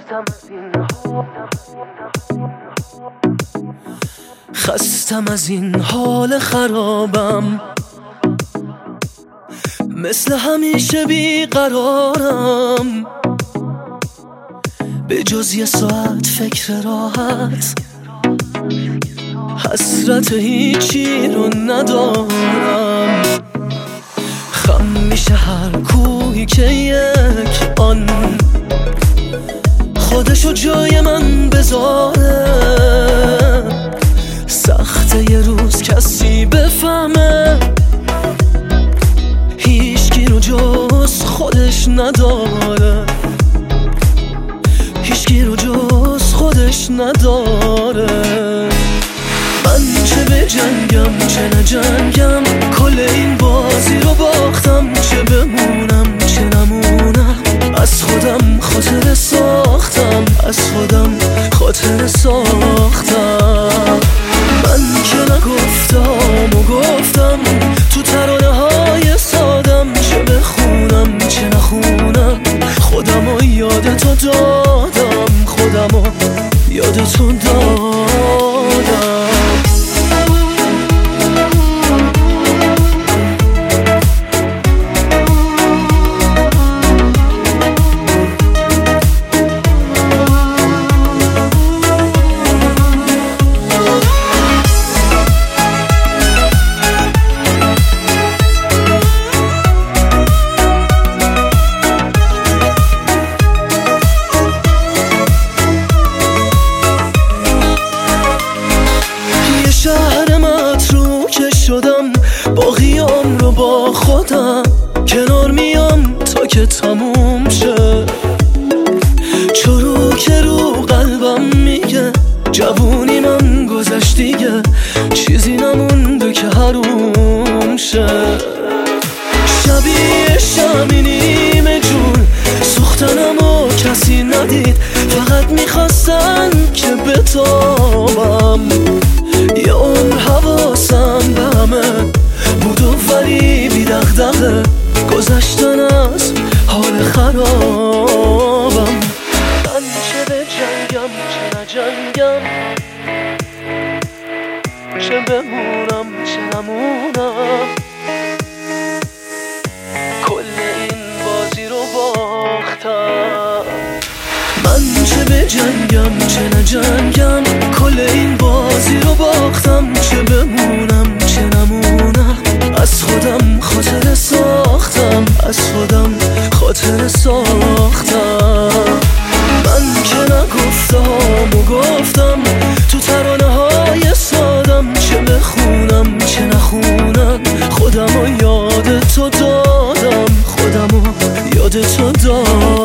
خستم از این حال خرابم، مثل همیشه بیقرارم، به جز یه ساعت فکر راحت، حسرت هیچی رو ندارم. خم میشه هر کوهی که یک آن خودشو جای من بذاره. سخته یه روز کسی بفهمه هیچکی رو جز خودش نداره، هیچکی رو جز خودش نداره. من چه به جنگم چه نجنگم، کل این بازی رو باختم. چه بمونم چه نمونم، از خودم خاطره ساختم، از خودم خاطره ساختم. من که نگفتم و گفتم تو ترانه های سادم، چه بخونم چه نخونم، خودم رو یاد تو دادم، خودم رو یاد تو دادم. شهر متروکه شدم، باقیام رو با خودم کنار میام تا که تموم شه. چروک رو قلبم میگه جوونی من گذشت دیگه، چیزی نمونده که حروم شه. شبیه شمی نیمه جون سوختنمو کسی ندید، فقط میخواستن که بتابم. یه عمر حواسم به همه بود و ولی بی دغدغه گذشتن از حال خرابم. من چه به جنگم چه نجنگم، چه بمونم چه نمونم، کل این بازی رو باختم. من چه به جنگم چه نجنگم، کل این بازی رو باختم. چه بمونم چه نمونم، از خودم خاطره ساختم، از خودم خاطره ساختم. من که نگفتم و گفتم تو ترانه های سادم، چه بخونم چه نخونم، خودم رو یاد تو دادم، خودم رو یاد تو دادم.